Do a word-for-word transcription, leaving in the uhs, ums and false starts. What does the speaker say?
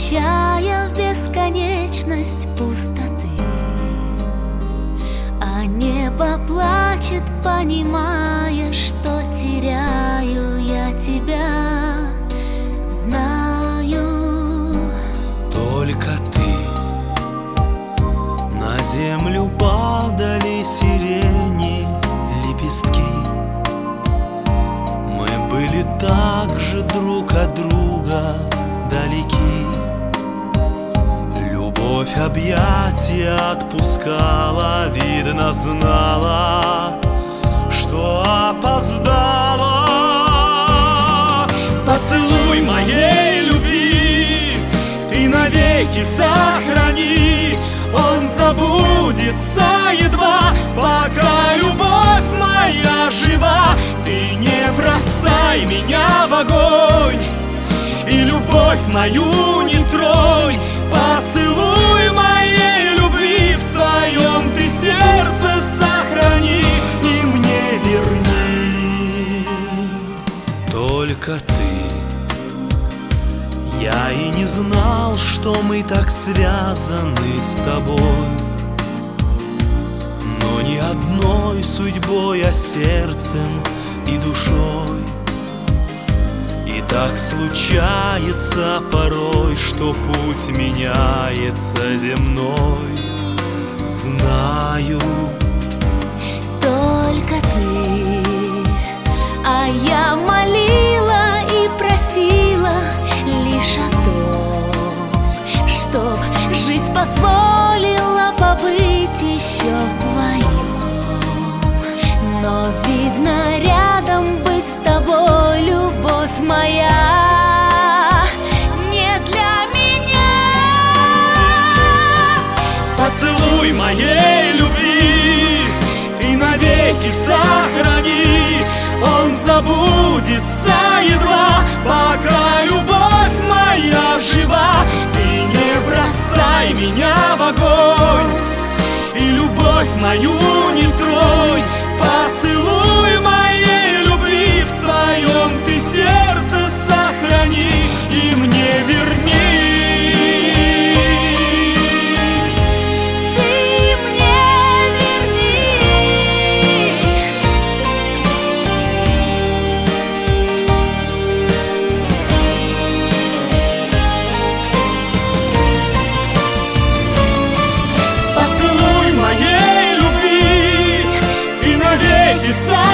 излучая в бесконечность пустоты. А небо плачет, понимая, что теряю я тебя. Знаю, только ты. На землю падали сирени лепестки. Мы были так же друг от друга далеки. Любовь объятия отпускала, видно знала, что опоздала. Поцелуй моей любви ты навеки сохрани. Он забудется едва, пока любовь моя жива. Ты не бросай меня в огонь и любовь мою не тронь. Поцелуй моей любви в своем ты сердце сохрани и мне верни. Только ты. Я и не знал, что мы так связаны с тобой, но не одной судьбой, а сердцем и душой. И так случается порой, что путь меняется земной. Знаю, только ты. А я молила и просила лишь о том, чтоб жизнь позволила побыть еще вдвоем. Но видно, рядом быть с тобой, любовь моя, не для меня. Поцелуй моей любви ты навеки сохрани. Он забудется едва, пока любовь моя жива. Ты не бросай меня в огонь и любовь мою не тронь. Поцелуй моей любви в своем ты сердце сохрани и мне верни. Сохрани.